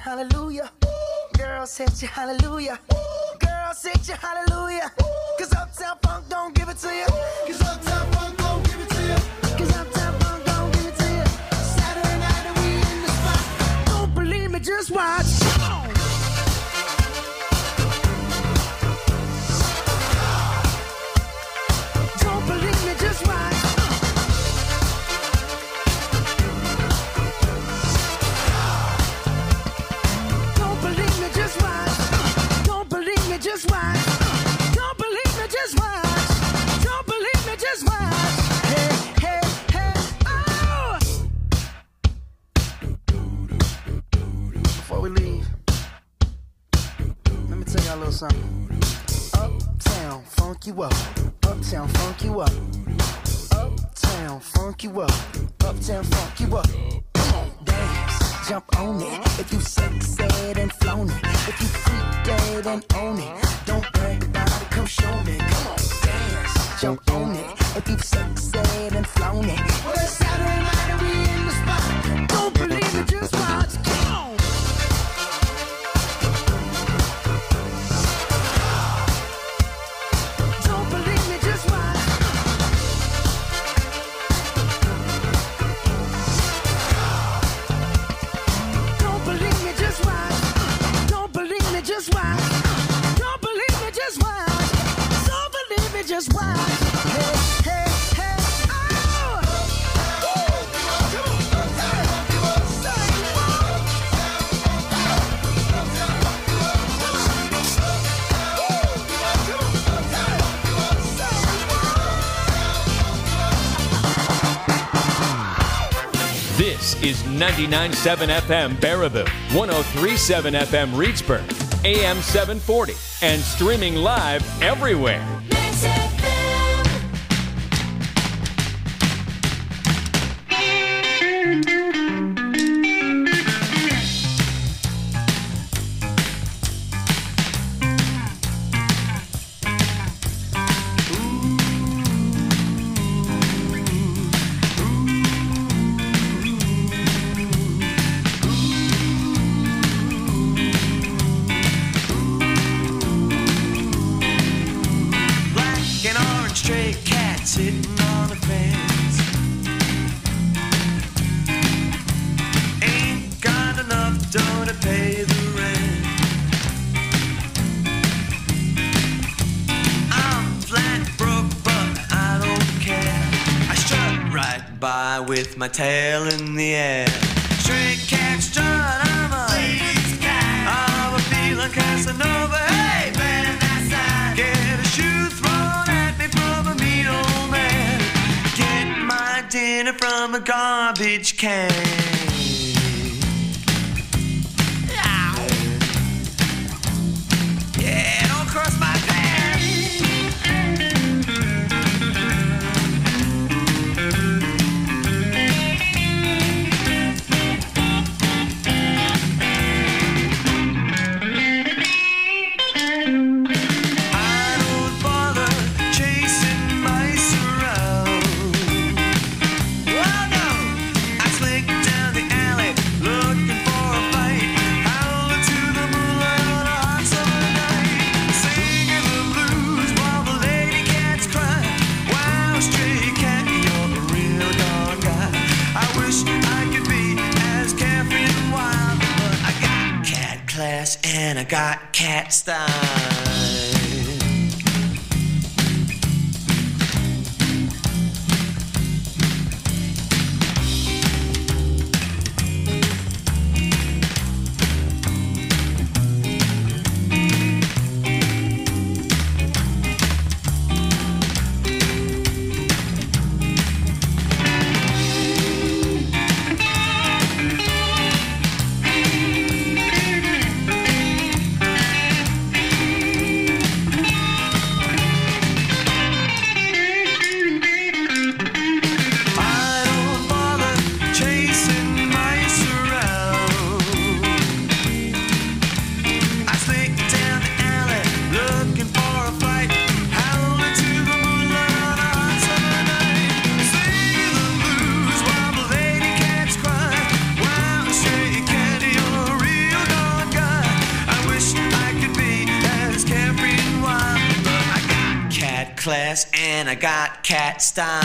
hallelujah. Girls hit you hallelujah. Girls hit you hallelujah. Cause Uptown Funk don't give it to you. Cause Uptown Funk don't give it to you. Cause Uptown Funk don't give it to you. Saturday night and we in the spot. Don't believe me, just watch. Come on. Don't believe me, just watch. Don't believe me, just watch. Don't believe me, just watch. Don't believe me, just watch. Don't believe me, just watch. Hey, hey, hey, oh! Before we leave, let me tell y'all a little something. Uptown, funk you up. Uptown, funk you up. Uptown, funk you up. Uptown, funk you up. Come on, dance, jump on it. If you sexed and flown it. If you freak dead and own it. Don't brag about it, come show me. Come on, dance, jump on it. If you sexed and flown it. Well, it's Saturday night and we in the spot. Don't believe it, just watch. Come on. Don't believe me, just watch. Don't believe me, just watch. Don't believe me, just watch. Don't believe me, just watch. Don't believe me, just watch. Hey, hey, hey, oh! This is 99.7 FM Baraboo, 103.7 FM Reedsburg, AM 740, and streaming live everywhere. Sitting on the fence, ain't got enough dough to pay the rent. I'm flat broke, but I don't care. I strut right by with my tail in the air. Stray cat strut, I'm a lady's cat. I'm a feeling Casanova. Hey man, that's that. Get a shoe thrown at me from a mean old man. Get my dinner from a garbage can. Yeah, don't cross my path. And I got cat style. class and I got cat style.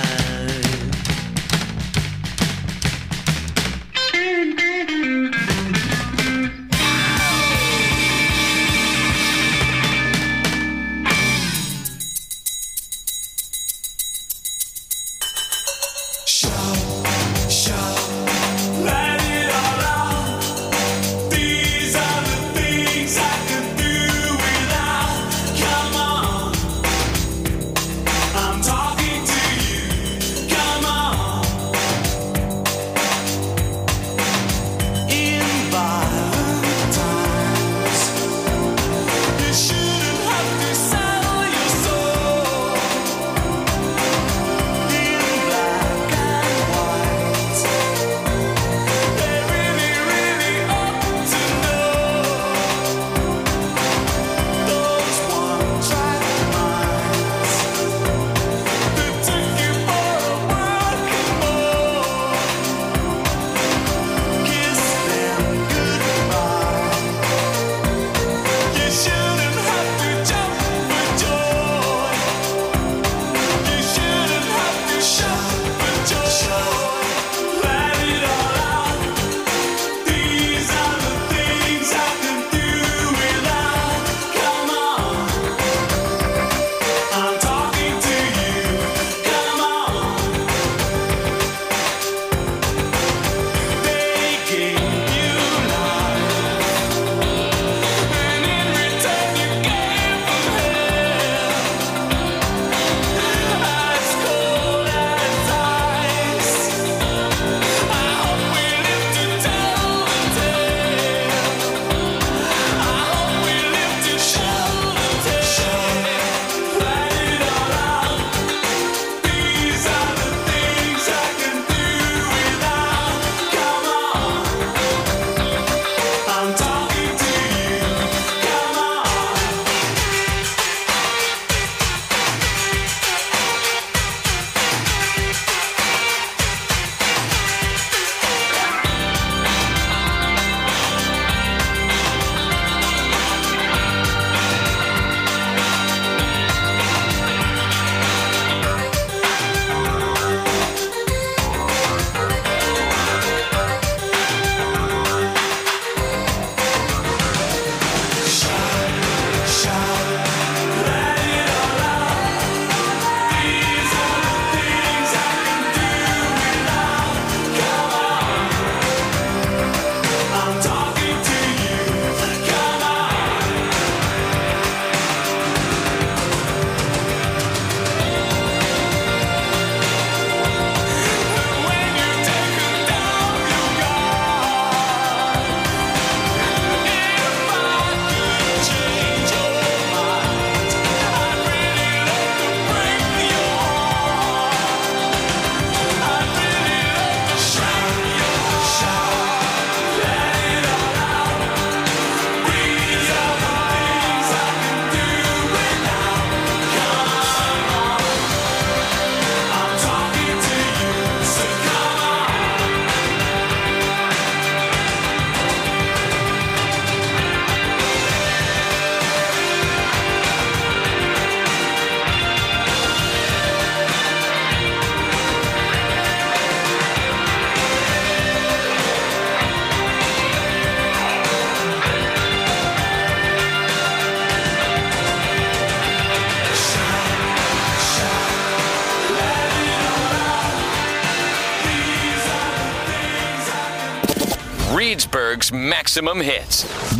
Reedsburg's maximum hits.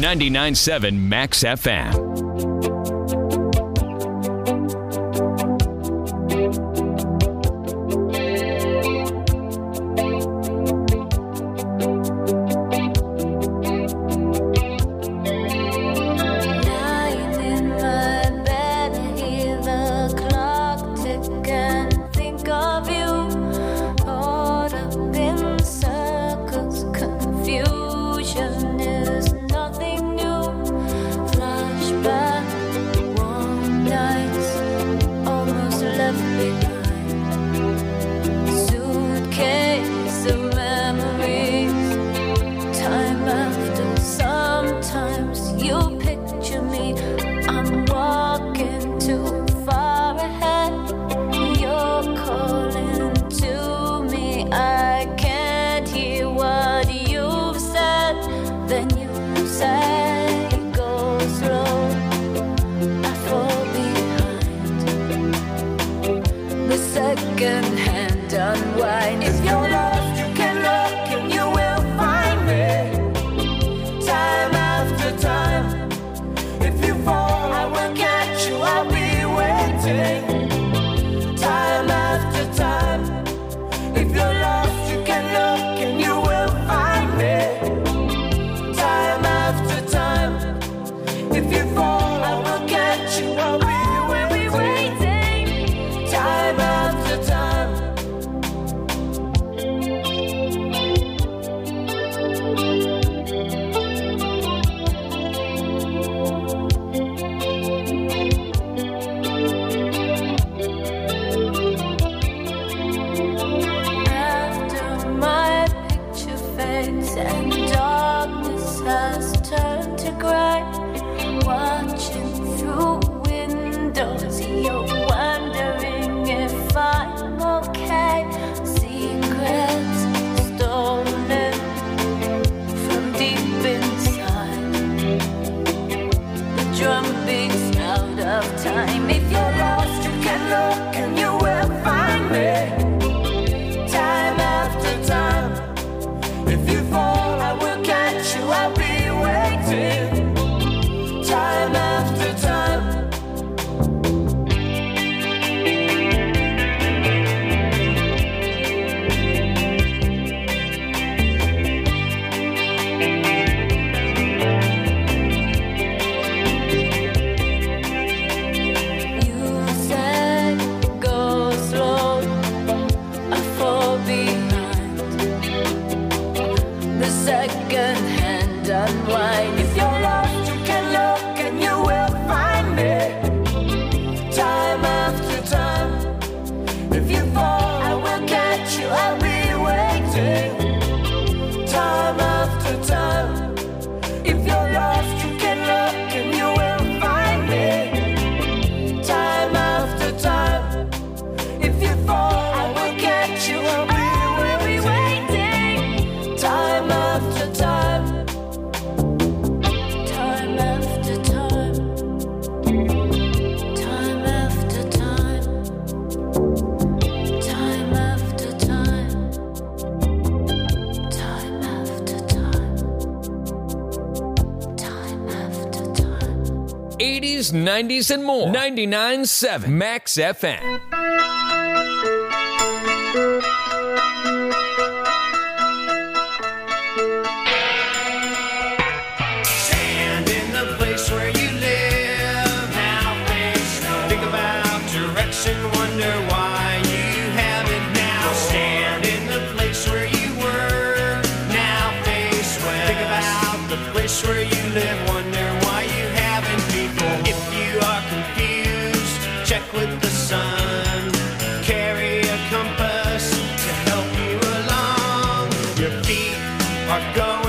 99.7 Max FM. You picture me, I'm walking too far ahead. 80s, 90s, and more. 99.7 Max FM. Stand in the place where you live. Now face no. Think about direction, wonder why you haven't now. Stand in the place where you were. Now face west. Think about the place where you live, wonder why you haven't before. If you are confused, check with the sun. Carry a compass to help you along. Your feet are going